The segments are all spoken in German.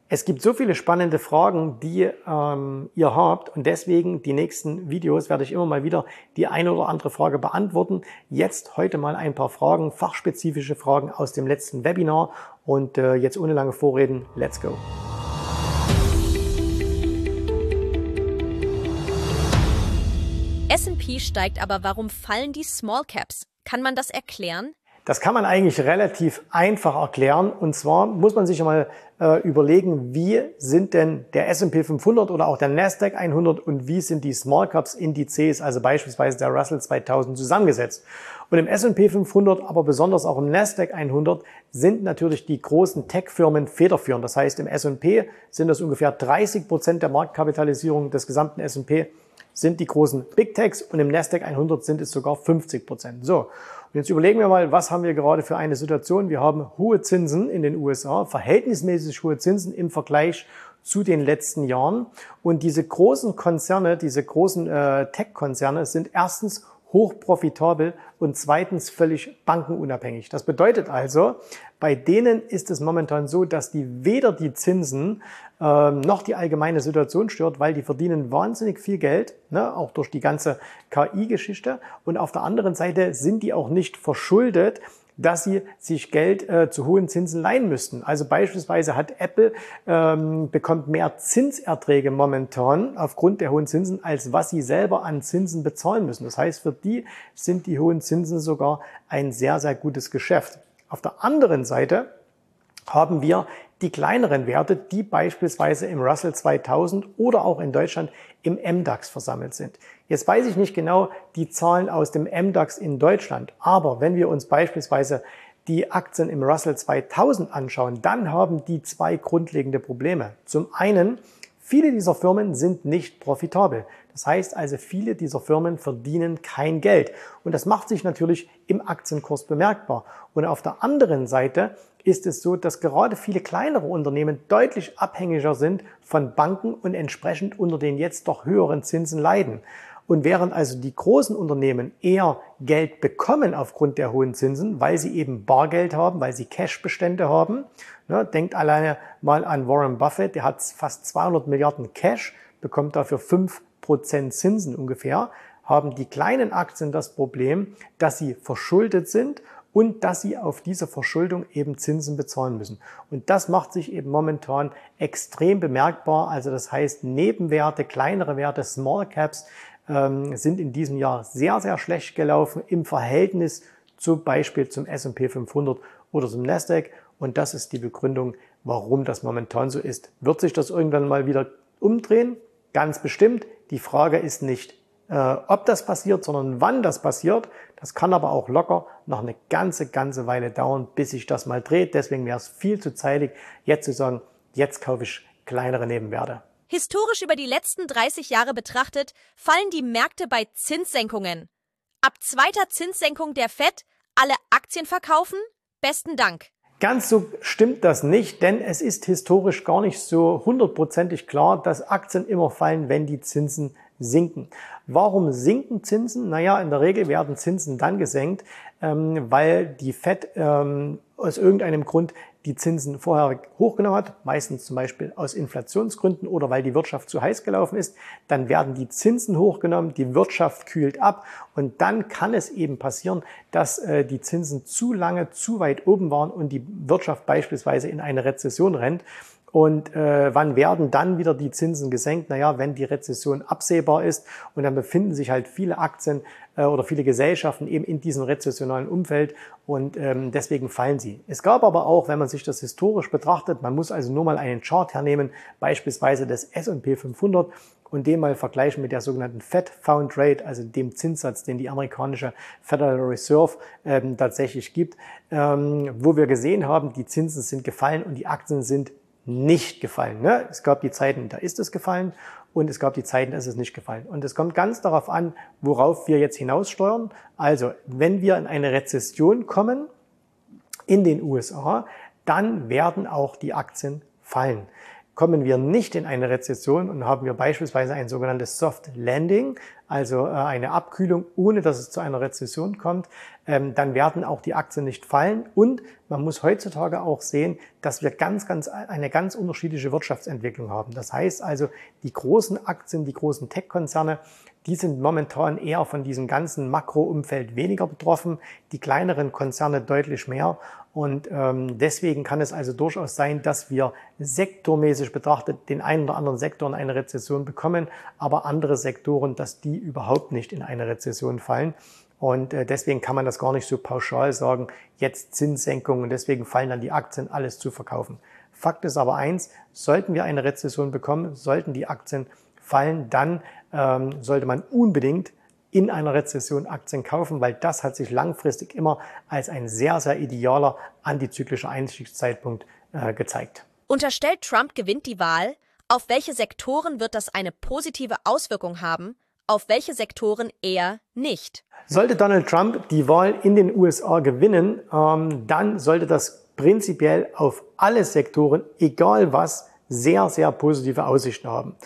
Es gibt so viele spannende Fragen, die ihr habt, und deswegen die nächsten Videos werde ich immer mal wieder die eine oder andere Frage beantworten. Heute mal ein paar Fragen, fachspezifische Fragen aus dem letzten Webinar, und jetzt ohne lange Vorreden, let's go! S&P steigt, aber warum fallen die Small Caps? Kann man das erklären? Das kann man eigentlich relativ einfach erklären, und zwar muss man sich mal überlegen, wie sind denn der S&P 500 oder auch der Nasdaq 100 und wie sind die Small Caps Indizes, also beispielsweise der Russell 2000, zusammengesetzt. Und im S&P 500, aber besonders auch im Nasdaq 100 sind natürlich die großen Tech-Firmen federführend. Das heißt, im S&P sind das ungefähr 30% der Marktkapitalisierung des gesamten S&P sind die großen Big Techs, und im Nasdaq 100 sind es sogar 50%. So, und jetzt überlegen wir mal, was haben wir gerade für eine Situation? Wir haben hohe Zinsen in den USA, verhältnismäßig hohe Zinsen im Vergleich zu den letzten Jahren. Und diese großen Konzerne, diese großen Tech-Konzerne sind erstens hochprofitabel und zweitens völlig bankenunabhängig. Das bedeutet also, bei denen ist es momentan so, dass die weder die Zinsen noch die allgemeine Situation stört, weil die verdienen wahnsinnig viel Geld, ne, auch durch die ganze KI-Geschichte. Und auf der anderen Seite sind die auch nicht verschuldet, dass sie sich Geld zu hohen Zinsen leihen müssten. Also beispielsweise hat Apple bekommt mehr Zinserträge momentan aufgrund der hohen Zinsen, als was sie selber an Zinsen bezahlen müssen. Das heißt, für die sind die hohen Zinsen sogar ein sehr, sehr gutes Geschäft. Auf der anderen Seite haben wir die kleineren Werte, die beispielsweise im Russell 2000 oder auch in Deutschland im MDAX versammelt sind. Jetzt weiß ich nicht genau die Zahlen aus dem MDAX in Deutschland, aber wenn wir uns beispielsweise die Aktien im Russell 2000 anschauen, dann haben die zwei grundlegende Probleme. Zum einen, viele dieser Firmen sind nicht profitabel. Das heißt also, viele dieser Firmen verdienen kein Geld. Und das macht sich natürlich im Aktienkurs bemerkbar. Und auf der anderen Seite ist es so, dass gerade viele kleinere Unternehmen deutlich abhängiger sind von Banken und entsprechend unter den jetzt doch höheren Zinsen leiden. Und während also die großen Unternehmen eher Geld bekommen aufgrund der hohen Zinsen, weil sie eben Bargeld haben, weil sie Cashbestände haben, ne, denkt alleine mal an Warren Buffett, der hat fast 200 Milliarden Cash, bekommt dafür 5% Zinsen ungefähr, haben die kleinen Aktien das Problem, dass sie verschuldet sind und dass sie auf diese Verschuldung eben Zinsen bezahlen müssen. Und das macht sich eben momentan extrem bemerkbar. Also das heißt, Nebenwerte, kleinere Werte, Small Caps sind in diesem Jahr sehr, sehr schlecht gelaufen im Verhältnis zum Beispiel zum S&P 500 oder zum Nasdaq. Und das ist die Begründung, warum das momentan so ist. Wird sich das irgendwann mal wieder umdrehen? Ganz bestimmt. Die Frage ist nicht, ob das passiert, sondern wann das passiert. Das kann aber auch locker noch eine ganze Weile dauern, bis sich das mal dreht. Deswegen wäre es viel zu zeitig, jetzt zu sagen, jetzt kaufe ich kleinere Nebenwerte. Historisch über die letzten 30 Jahre betrachtet, fallen die Märkte bei Zinssenkungen. Ab zweiter Zinssenkung der FED alle Aktien verkaufen? Besten Dank. Ganz so stimmt das nicht, denn es ist historisch gar nicht so hundertprozentig klar, dass Aktien immer fallen, wenn die Zinsen sinken. Warum sinken Zinsen? Naja, in der Regel werden Zinsen dann gesenkt, weil die FED aus irgendeinem Grund die Zinsen vorher hochgenommen hat, meistens zum Beispiel aus Inflationsgründen oder weil die Wirtschaft zu heiß gelaufen ist. Dann werden die Zinsen hochgenommen, die Wirtschaft kühlt ab, und dann kann es eben passieren, dass die Zinsen zu lange zu weit oben waren und die Wirtschaft beispielsweise in eine Rezession rennt. Und wann werden dann wieder die Zinsen gesenkt? Naja, wenn die Rezession absehbar ist, und dann befinden sich halt viele Aktien oder viele Gesellschaften eben in diesem rezessionalen Umfeld, und deswegen fallen sie. Es gab aber auch, wenn man sich das historisch betrachtet, man muss also nur mal einen Chart hernehmen, beispielsweise des S&P 500, und den mal vergleichen mit der sogenannten Fed Funds Rate, also dem Zinssatz, den die amerikanische Federal Reserve tatsächlich gibt, wo wir gesehen haben, die Zinsen sind gefallen und die Aktien sind nicht gefallen. Ne? Es gab die Zeiten, da ist es gefallen, und es gab die Zeiten, da ist es nicht gefallen. Und es kommt ganz darauf an, worauf wir jetzt hinaussteuern. Also, wenn wir in eine Rezession kommen in den USA, dann werden auch die Aktien fallen. Kommen wir nicht in eine Rezession und haben wir beispielsweise ein sogenanntes Soft Landing, also eine Abkühlung, ohne dass es zu einer Rezession kommt, dann werden auch die Aktien nicht fallen. Und man muss heutzutage auch sehen, dass wir eine ganz unterschiedliche Wirtschaftsentwicklung haben. Das heißt also, die großen Aktien, die großen Tech-Konzerne, die sind momentan eher von diesem ganzen Makroumfeld weniger betroffen, die kleineren Konzerne deutlich mehr. Und deswegen kann es also durchaus sein, dass wir sektormäßig betrachtet den einen oder anderen Sektor in eine Rezession bekommen, aber andere Sektoren, dass die überhaupt nicht in eine Rezession fallen. Und deswegen kann man das gar nicht so pauschal sagen, jetzt Zinssenkung und deswegen fallen dann die Aktien, alles zu verkaufen. Fakt ist aber eins, sollten wir eine Rezession bekommen, sollten die Aktien fallen, dann sollte man unbedingt in einer Rezession Aktien kaufen, weil das hat sich langfristig immer als ein sehr, sehr idealer antizyklischer Einstiegszeitpunkt gezeigt. Unterstellt Trump gewinnt die Wahl, auf welche Sektoren wird das eine positive Auswirkung haben, auf welche Sektoren eher nicht? Sollte Donald Trump die Wahl in den USA gewinnen, dann sollte das prinzipiell auf alle Sektoren, egal was, sehr, sehr positive Aussichten haben.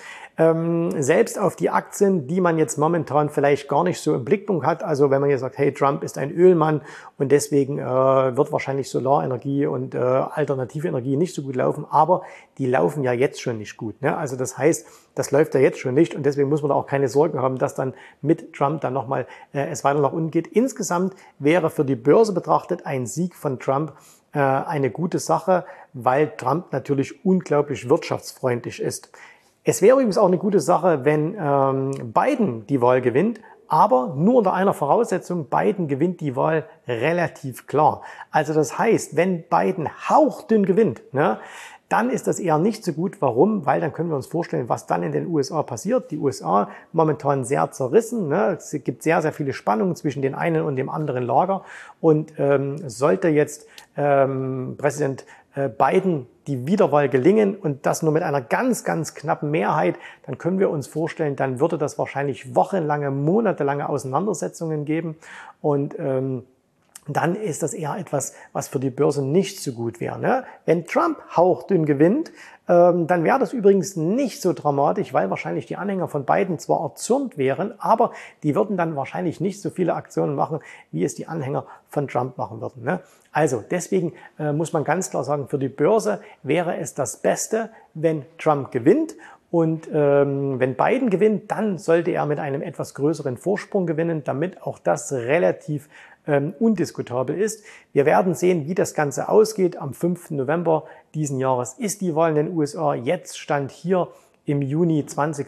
Selbst auf die Aktien, die man jetzt momentan vielleicht gar nicht so im Blickpunkt hat, also wenn man jetzt sagt, hey, Trump ist ein Ölmann und deswegen wird wahrscheinlich Solarenergie und alternative Energie nicht so gut laufen, aber die laufen ja jetzt schon nicht gut, ne? Also das heißt, das läuft ja jetzt schon nicht und deswegen muss man da auch keine Sorgen haben, dass dann mit Trump dann nochmal es weiter nach unten geht. Insgesamt wäre für die Börse betrachtet ein Sieg von Trump eine gute Sache, weil Trump natürlich unglaublich wirtschaftsfreundlich ist. Es wäre übrigens auch eine gute Sache, wenn Biden die Wahl gewinnt, aber nur unter einer Voraussetzung, Biden gewinnt die Wahl relativ klar. Also das heißt, wenn Biden hauchdünn gewinnt, ne, dann ist das eher nicht so gut. Warum? Weil dann können wir uns vorstellen, was dann in den USA passiert. Die USA momentan sehr zerrissen, ne? Es gibt sehr, sehr viele Spannungen zwischen dem einen und dem anderen Lager. Und sollte jetzt Präsident Biden die Wiederwahl gelingen und das nur mit einer ganz, ganz knappen Mehrheit, dann können wir uns vorstellen, dann würde das wahrscheinlich wochenlange, monatelange Auseinandersetzungen geben und dann ist das eher etwas, was für die Börse nicht so gut wäre, ne? Wenn Trump hauchdünn gewinnt, dann wäre das übrigens nicht so dramatisch, weil wahrscheinlich die Anhänger von Biden zwar erzürnt wären, aber die würden dann wahrscheinlich nicht so viele Aktionen machen, wie es die Anhänger von Trump machen würden, ne? Also deswegen muss man ganz klar sagen, für die Börse wäre es das Beste, wenn Trump gewinnt. Und wenn Biden gewinnt, dann sollte er mit einem etwas größeren Vorsprung gewinnen, damit auch das relativ undiskutabel ist. Wir werden sehen, wie das Ganze ausgeht. Am 5. November diesen Jahres ist die Wahl in den USA. Jetzt stand hier im Juni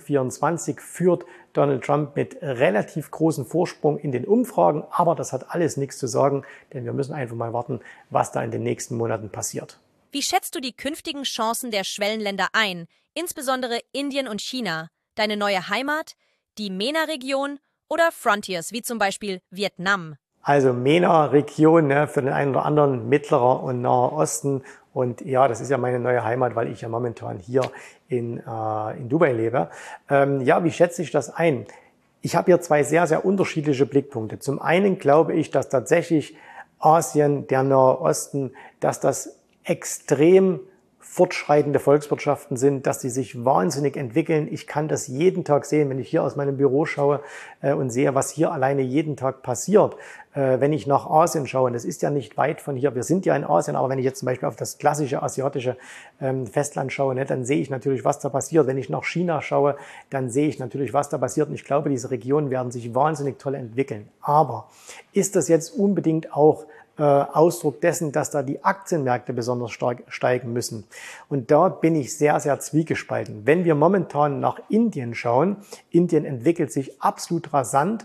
2024 führt Donald Trump mit relativ großem Vorsprung in den Umfragen. Aber das hat alles nichts zu sagen, denn wir müssen einfach mal warten, was da in den nächsten Monaten passiert. Wie schätzt du die künftigen Chancen der Schwellenländer ein, insbesondere Indien und China, deine neue Heimat, die MENA-Region oder Frontiers, wie zum Beispiel Vietnam? Also MENA-Region, ne, für den einen oder anderen Mittlerer und Naher Osten. Und ja, das ist ja meine neue Heimat, weil ich ja momentan hier in Dubai lebe. Ja, wie schätze ich das ein? Ich habe hier zwei sehr, sehr unterschiedliche Blickpunkte. Zum einen glaube ich, dass tatsächlich Asien, der Nahe Osten, dass das extrem fortschreitende Volkswirtschaften sind, dass sie sich wahnsinnig entwickeln. Ich kann das jeden Tag sehen, wenn ich hier aus meinem Büro schaue und sehe, was hier alleine jeden Tag passiert. Wenn ich nach Asien schaue, und das ist ja nicht weit von hier, wir sind ja in Asien, aber wenn ich jetzt zum Beispiel auf das klassische asiatische Festland schaue, ne, dann sehe ich natürlich, was da passiert. Wenn ich nach China schaue, dann sehe ich natürlich, was da passiert. Und ich glaube, diese Regionen werden sich wahnsinnig toll entwickeln. Aber ist das jetzt unbedingt auch Ausdruck dessen, dass da die Aktienmärkte besonders stark steigen müssen? Und da bin ich sehr, sehr zwiegespalten. Wenn wir momentan nach Indien schauen, Indien entwickelt sich absolut rasant.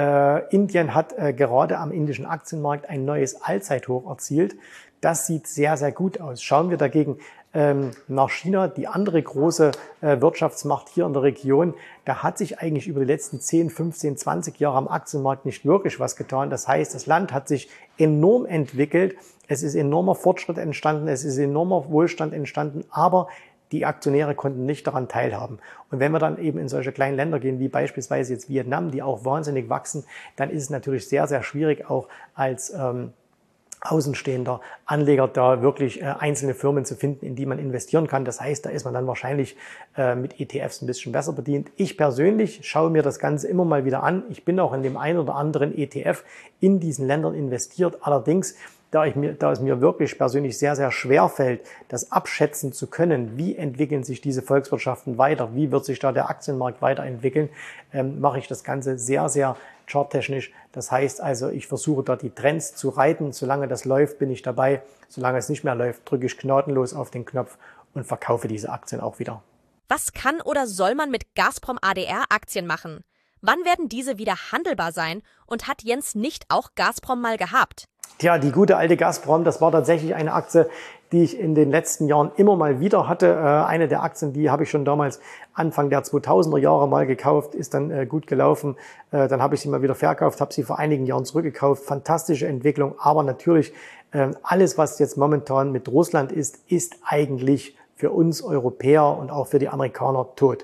Indien hat gerade am indischen Aktienmarkt ein neues Allzeithoch erzielt. Das sieht sehr, sehr gut aus. Schauen wir dagegen nach China, die andere große Wirtschaftsmacht hier in der Region, da hat sich eigentlich über die letzten 10, 15, 20 Jahre am Aktienmarkt nicht wirklich was getan. Das heißt, das Land hat sich enorm entwickelt, es ist enormer Fortschritt entstanden, es ist enormer Wohlstand entstanden, aber die Aktionäre konnten nicht daran teilhaben. Und wenn wir dann eben in solche kleinen Länder gehen, wie beispielsweise jetzt Vietnam, die auch wahnsinnig wachsen, dann ist es natürlich sehr, sehr schwierig auch als außenstehender Anleger da wirklich einzelne Firmen zu finden, in die man investieren kann. Das heißt, da ist man dann wahrscheinlich mit ETFs ein bisschen besser bedient. Ich persönlich schaue mir das Ganze immer mal wieder an. Ich bin auch in dem einen oder anderen ETF in diesen Ländern investiert. Allerdings, da es mir wirklich persönlich sehr, sehr schwer fällt, das abschätzen zu können, wie entwickeln sich diese Volkswirtschaften weiter, wie wird sich da der Aktienmarkt weiterentwickeln, mache ich das Ganze sehr, sehr charttechnisch. Das heißt also, ich versuche da die Trends zu reiten. Solange das läuft, bin ich dabei. Solange es nicht mehr läuft, drücke ich gnadenlos auf den Knopf und verkaufe diese Aktien auch wieder. Was kann oder soll man mit Gazprom ADR-Aktien machen? Wann werden diese wieder handelbar sein? Und hat Jens nicht auch Gazprom mal gehabt? Tja, die gute alte Gazprom, das war tatsächlich eine Aktie, die ich in den letzten Jahren immer mal wieder hatte. Eine der Aktien, die habe ich schon damals Anfang der 2000er Jahre mal gekauft, ist dann gut gelaufen. Dann habe ich sie mal wieder verkauft, habe sie vor einigen Jahren zurückgekauft. Fantastische Entwicklung, aber natürlich alles, was jetzt momentan mit Russland ist, ist eigentlich für uns Europäer und auch für die Amerikaner tot.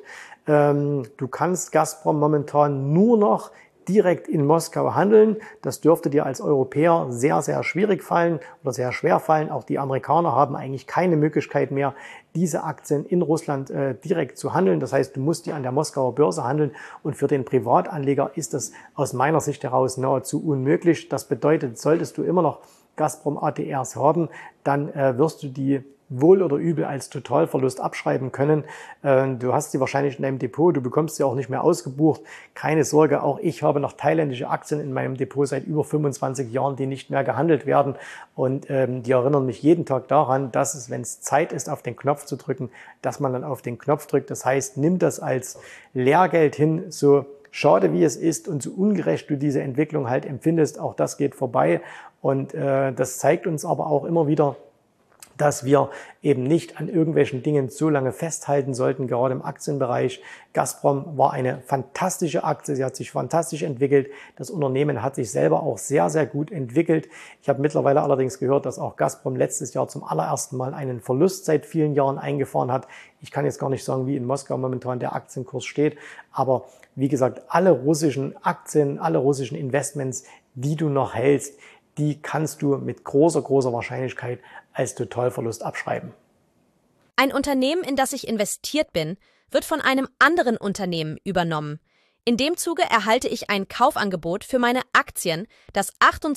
Du kannst Gazprom momentan nur noch direkt in Moskau handeln. Das dürfte dir als Europäer sehr, sehr schwierig fallen oder sehr schwer fallen. Auch die Amerikaner haben eigentlich keine Möglichkeit mehr, diese Aktien in Russland direkt zu handeln. Das heißt, du musst die an der Moskauer Börse handeln und für den Privatanleger ist das aus meiner Sicht heraus nahezu unmöglich. Das bedeutet, solltest du immer noch Gazprom ADRs haben, dann wirst du die wohl oder übel als Totalverlust abschreiben können. Du hast sie wahrscheinlich in deinem Depot, du bekommst sie auch nicht mehr ausgebucht. Keine Sorge, auch ich habe noch thailändische Aktien in meinem Depot seit über 25 Jahren, die nicht mehr gehandelt werden. Und die erinnern mich jeden Tag daran, dass es, wenn es Zeit ist, auf den Knopf zu drücken, dass man dann auf den Knopf drückt. Das heißt, nimm das als Lehrgeld hin, so schade wie es ist und so ungerecht du diese Entwicklung halt empfindest. Auch das geht vorbei. Und das zeigt uns aber auch immer wieder, dass wir eben nicht an irgendwelchen Dingen so lange festhalten sollten, gerade im Aktienbereich. Gazprom war eine fantastische Aktie, sie hat sich fantastisch entwickelt. Das Unternehmen hat sich selber auch sehr, sehr gut entwickelt. Ich habe mittlerweile allerdings gehört, dass auch Gazprom letztes Jahr zum allerersten Mal einen Verlust seit vielen Jahren eingefahren hat. Ich kann jetzt gar nicht sagen, wie in Moskau momentan der Aktienkurs steht, aber wie gesagt, alle russischen Aktien, alle russischen Investments, die du noch hältst, die kannst du mit großer, großer Wahrscheinlichkeit als Totalverlust abschreiben. Ein Unternehmen, in das ich investiert bin, wird von einem anderen Unternehmen übernommen. In dem Zuge erhalte ich ein Kaufangebot für meine Aktien, das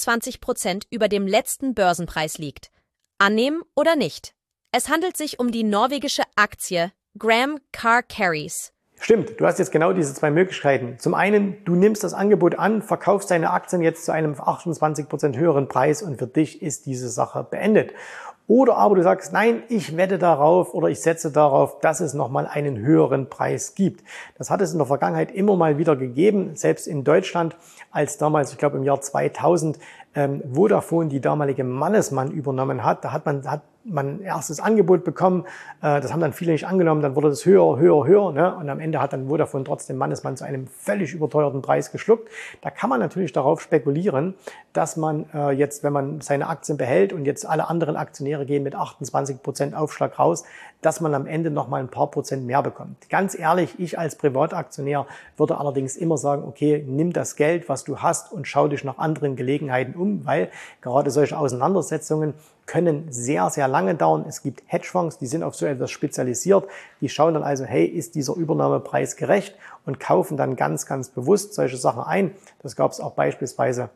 28% über dem letzten Börsenpreis liegt. Annehmen oder nicht? Es handelt sich um die norwegische Aktie Gram Car Carries. Stimmt, du hast jetzt genau diese zwei Möglichkeiten. Zum einen, du nimmst das Angebot an, verkaufst deine Aktien jetzt zu einem 28% höheren Preis und für dich ist diese Sache beendet. Oder aber du sagst, nein, ich wette darauf oder ich setze darauf, dass es nochmal einen höheren Preis gibt. Das hat es in der Vergangenheit immer mal wieder gegeben, selbst in Deutschland, als damals, ich glaube im Jahr 2000, Vodafone die damalige Mannesmann übernommen hat. Da hat man ein erstes Angebot bekommen, das haben dann viele nicht angenommen, dann wurde das höher, höher, höher, ne? Und am Ende hat dann Vodafone trotzdem Mannesmann zu einem völlig überteuerten Preis geschluckt. Da kann man natürlich darauf spekulieren, dass man jetzt, wenn man seine Aktien behält und jetzt alle anderen Aktionäre gehen mit 28% Aufschlag raus, dass man am Ende noch mal ein paar Prozent mehr bekommt. Ganz ehrlich, ich als Privataktionär würde allerdings immer sagen, okay, nimm das Geld, was du hast und schau dich nach anderen Gelegenheiten um, weil gerade solche Auseinandersetzungen können sehr, sehr lange dauern. Es gibt Hedgefonds, die sind auf so etwas spezialisiert. Die schauen dann also, hey, ist dieser Übernahmepreis gerecht und kaufen dann ganz, ganz bewusst solche Sachen ein. Das gab es auch beispielsweise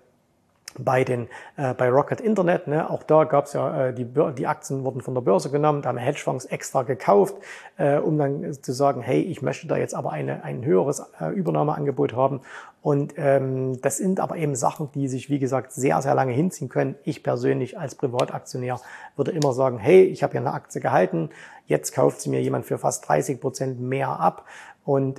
bei Rocket Internet, ne? Auch da gab es ja, die Aktien wurden von der Börse genommen, da haben Hedgefonds extra gekauft, um dann zu sagen, hey, ich möchte da jetzt aber ein höheres Übernahmeangebot haben. Und das sind aber eben Sachen, die sich, wie gesagt, sehr, sehr lange hinziehen können. Ich persönlich als Privataktionär würde immer sagen, hey, ich habe ja eine Aktie gehalten, jetzt kauft sie mir jemand für fast 30% mehr ab. Und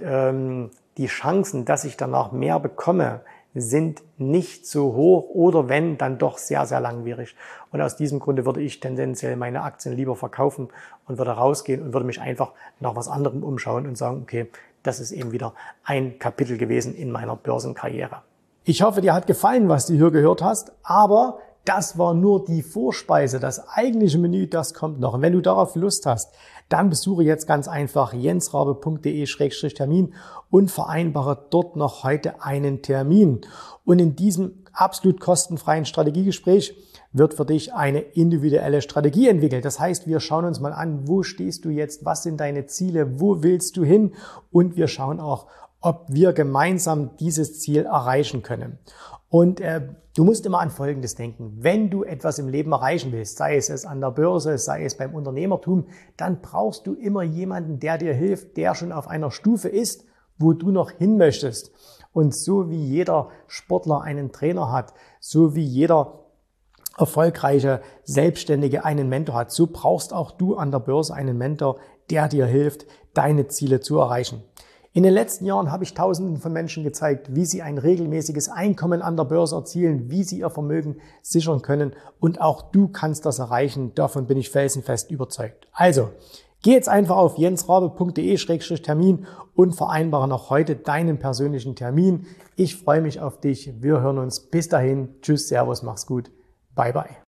die Chancen, dass ich danach mehr bekomme, sind nicht so hoch oder wenn, dann doch sehr, sehr langwierig. Und aus diesem Grunde würde ich tendenziell meine Aktien lieber verkaufen und würde rausgehen und würde mich einfach nach was anderem umschauen und sagen, okay, das ist eben wieder ein Kapitel gewesen in meiner Börsenkarriere. Ich hoffe, dir hat gefallen, was du hier gehört hast, aber das war nur die Vorspeise. Das eigentliche Menü, das kommt noch. Und wenn du darauf Lust hast, dann besuche jetzt ganz einfach jensrabe.de/termin und vereinbare dort noch heute einen Termin. Und in diesem absolut kostenfreien Strategiegespräch wird für dich eine individuelle Strategie entwickelt. Das heißt, wir schauen uns mal an, wo stehst du jetzt, was sind deine Ziele, wo willst du hin, und wir schauen auch, ob wir gemeinsam dieses Ziel erreichen können. Und du musst immer an Folgendes denken: Wenn du etwas im Leben erreichen willst, sei es an der Börse, sei es beim Unternehmertum, dann brauchst du immer jemanden, der dir hilft, der schon auf einer Stufe ist, wo du noch hin möchtest. Und so wie jeder Sportler einen Trainer hat, so wie jeder erfolgreiche Selbstständige einen Mentor hat, so brauchst auch du an der Börse einen Mentor, der dir hilft, deine Ziele zu erreichen. In den letzten Jahren habe ich Tausenden von Menschen gezeigt, wie sie ein regelmäßiges Einkommen an der Börse erzielen, wie sie ihr Vermögen sichern können, und auch du kannst das erreichen. Davon bin ich felsenfest überzeugt. Also, geh jetzt einfach auf jensrabe.de/termin und vereinbare noch heute deinen persönlichen Termin. Ich freue mich auf dich. Wir hören uns. Bis dahin. Tschüss, Servus, mach's gut. Bye, bye.